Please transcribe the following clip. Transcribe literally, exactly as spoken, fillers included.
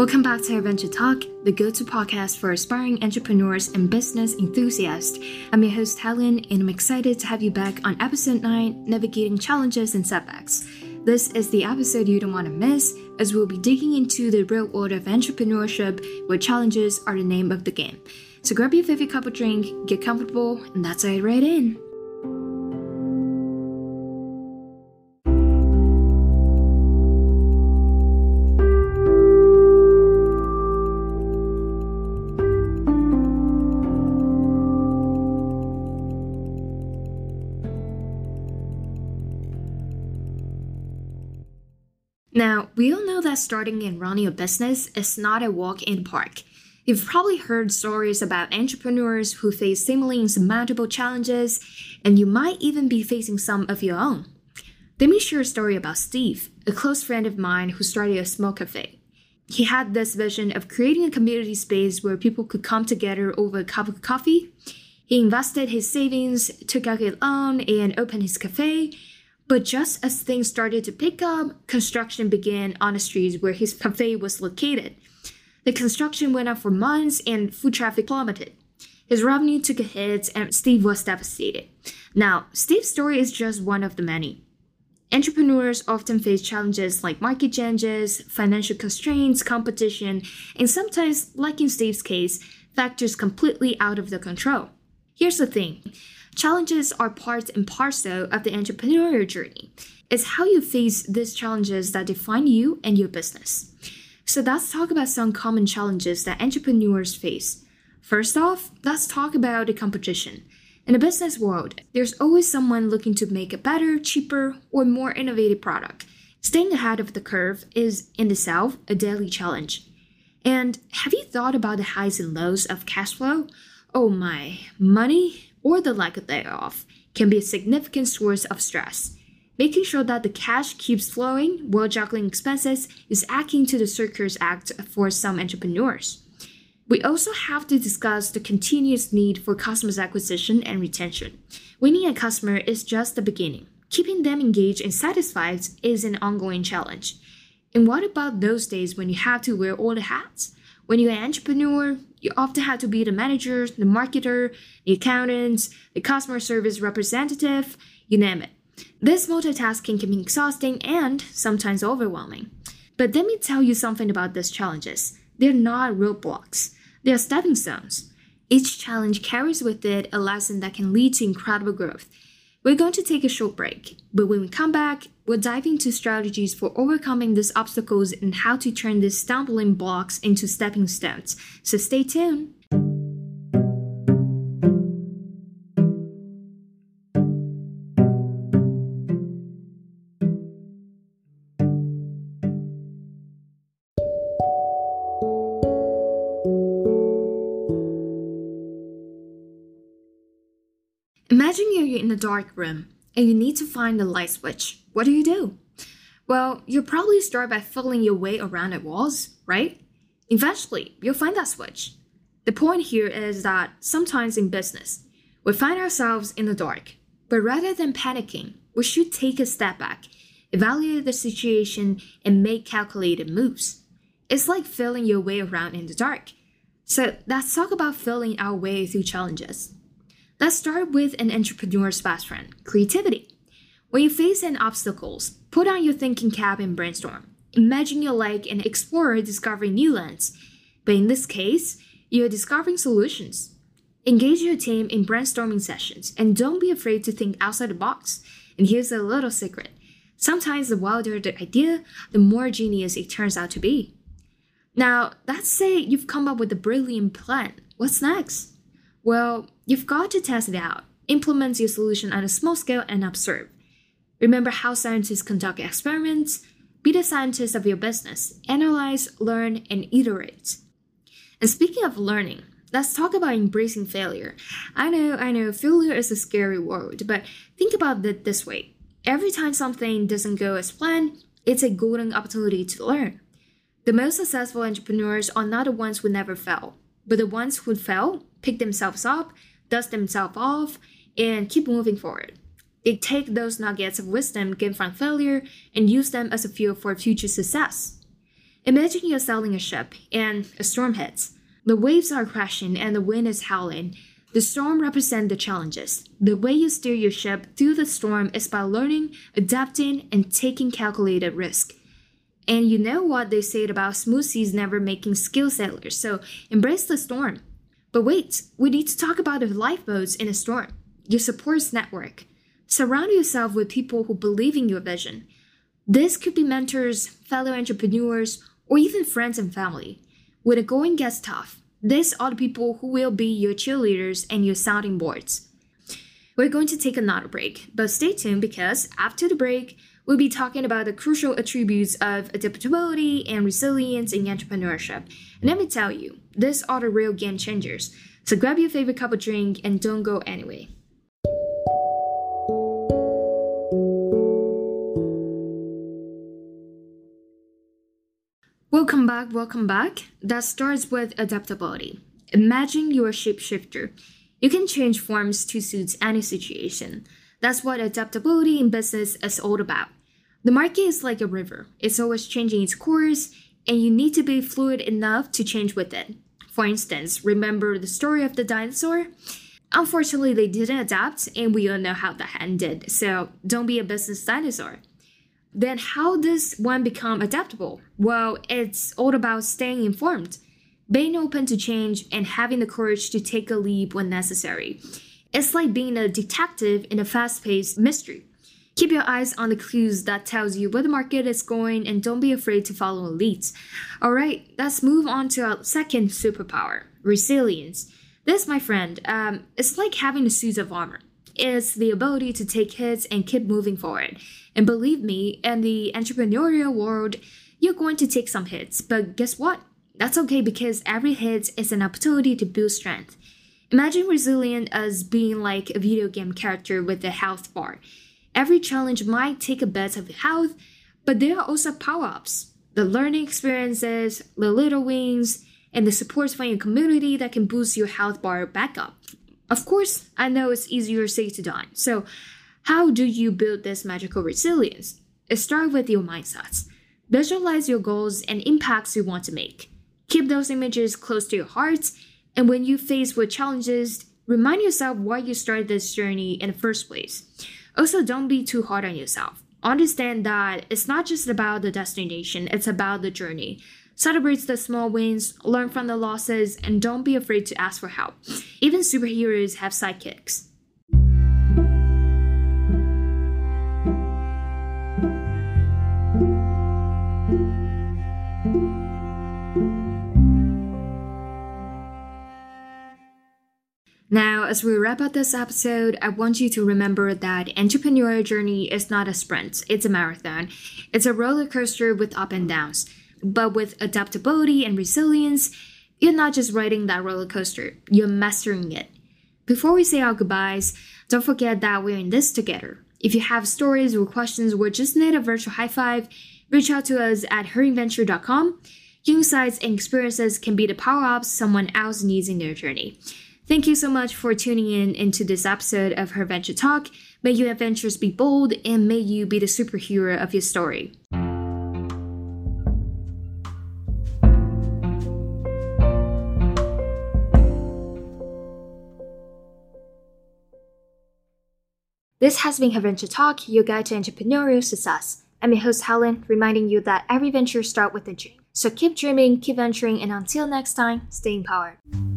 Welcome back to Adventure Talk, the go-to podcast for aspiring entrepreneurs and business enthusiasts. I'm your host, Helen, and I'm excited to have you back on episode nine, Navigating Challenges and Setbacks. This is the episode you don't want to miss, as we'll be digging into the real world of entrepreneurship, where challenges are the name of the game. So grab your favorite cup of drink, get comfortable, and let's dive right in. Now, we all know that starting and running a business is not a walk in the park. You've probably heard stories about entrepreneurs who face seemingly insurmountable challenges, and you might even be facing some of your own. Let me share a story about Steve, a close friend of mine who started a small cafe. He had this vision of creating a community space where people could come together over a cup of coffee. He invested his savings, took out a loan, and opened his cafe. But just as things started to pick up, construction began on the streets where his cafe was located. The construction went on for months and foot traffic plummeted. His revenue took a hit and Steve was devastated. Now, Steve's story is just one of the many. Entrepreneurs often face challenges like market changes, financial constraints, competition, and sometimes, like in Steve's case, factors completely out of their control. Here's the thing. Challenges are part and parcel of the entrepreneurial journey. It's how you face these challenges that define you and your business. So let's talk about some common challenges that entrepreneurs face. First off, let's talk about the competition. In the business world, there's always someone looking to make a better, cheaper, or more innovative product. Staying ahead of the curve is, in itself, a daily challenge. And have you thought about the highs and lows of cash flow? Oh my, money, or the lack thereof, can be a significant source of stress. Making sure that the cash keeps flowing while juggling expenses is akin to the circus act for some entrepreneurs. We also have to discuss the continuous need for customers acquisition and retention. Winning a customer is just the beginning. Keeping them engaged and satisfied is an ongoing challenge. And what about those days when you have to wear all the hats? When you're an entrepreneur, you often have to be the manager, the marketer, the accountant, the customer service representative, you name it. This multitasking can be exhausting and sometimes overwhelming. But let me tell you something about these challenges. They're not roadblocks. They're stepping stones. Each challenge carries with it a lesson that can lead to incredible growth. We're going to take a short break, but when we come back, we'll dive into strategies for overcoming these obstacles and how to turn these stumbling blocks into stepping stones. So stay tuned. Imagine you're in a dark room and you need to find the light switch. What do you do? Well, you'll probably start by feeling your way around the walls, right? Eventually, you'll find that switch. The point here is that sometimes in business, we find ourselves in the dark, but rather than panicking, we should take a step back, evaluate the situation, and make calculated moves. It's like feeling your way around in the dark. So let's talk about feeling our way through challenges. Let's start with an entrepreneur's best friend, creativity. When you face an obstacles, put on your thinking cap and brainstorm. Imagine you're like an explorer discovering new lands. But in this case, you're discovering solutions. Engage your team in brainstorming sessions and don't be afraid to think outside the box. And here's a little secret. Sometimes the wilder the idea, the more genius it turns out to be. Now, let's say you've come up with a brilliant plan. What's next? Well, you've got to test it out, implement your solution on a small scale and observe. Remember how scientists conduct experiments? Be the scientist of your business. Analyze, learn, and iterate. And speaking of learning, let's talk about embracing failure. I know, I know, failure is a scary word, but think about it this way. Every time something doesn't go as planned, it's a golden opportunity to learn. The most successful entrepreneurs are not the ones who never fail, but the ones who fail, pick themselves up, dust themselves off, and keep moving forward. They take those nuggets of wisdom gained from failure and use them as a fuel for future success. Imagine you're sailing a ship and a storm hits. The waves are crashing and the wind is howling. The storm represents the challenges. The way you steer your ship through the storm is by learning, adapting, and taking calculated risk. And you know what they say about smooth seas never making skilled sailors, so embrace the storm. But wait, we need to talk about the lifeboats in a storm. Your support network. Surround yourself with people who believe in your vision. This could be mentors, fellow entrepreneurs, or even friends and family. When the going gets tough, these are the people who will be your cheerleaders and your sounding boards. We're going to take another break, but stay tuned because after the break, we'll be talking about the crucial attributes of adaptability and resilience in entrepreneurship. And let me tell you, these are the real game changers. So grab your favorite cup of drink and don't go anywhere. Welcome back, welcome back. That starts with adaptability. Imagine you're a shapeshifter. You can change forms to suit any situation. That's what adaptability in business is all about. The market is like a river. It's always changing its course, and you need to be fluid enough to change with it. For instance, remember the story of the dinosaur? Unfortunately, they didn't adapt, and we all know how that ended, so don't be a business dinosaur. Then how does one become adaptable? Well, it's all about staying informed, being open to change, and having the courage to take a leap when necessary. It's like being a detective in a fast-paced mystery. Keep your eyes on the clues that tells you where the market is going and don't be afraid to follow leads. Alright, let's move on to our second superpower, resilience. This, my friend, um, it's like having a suit of armor. It's the ability to take hits and keep moving forward. And believe me, in the entrepreneurial world, you're going to take some hits. But guess what? That's okay because every hit is an opportunity to build strength. Imagine resilience as being like a video game character with a health bar. Every challenge might take a bit of health, but there are also power-ups. The learning experiences, the little wins, and the support from your community that can boost your health bar back up. Of course, I know it's easier said than done. So, how do you build this magical resilience? It starts with your mindsets. Visualize your goals and impacts you want to make. Keep those images close to your heart, and when you face with challenges, remind yourself why you started this journey in the first place. Also, don't be too hard on yourself. Understand that it's not just about the destination, it's about the journey. Celebrate the small wins, learn from the losses, and don't be afraid to ask for help. Even superheroes have sidekicks. Now, as we wrap up this episode, I want you to remember that entrepreneurial journey is not a sprint, it's a marathon. It's a roller coaster with up and downs. But with adaptability and resilience, you're not just riding that roller coaster, you're mastering it. Before we say our goodbyes, don't forget that we're in this together. If you have stories or questions or just need a virtual high five, reach out to us at hering venture dot com. Your insights and experiences can be the power-ups someone else needs in their journey. Thank you so much for tuning in into this episode of Her Venture Talk. May your adventures be bold and may you be the superhero of your story. This has been Her Venture Talk, your guide to entrepreneurial success. I'm your host Helen, reminding you that every venture starts with a dream. So keep dreaming, keep venturing, and until next time, stay empowered.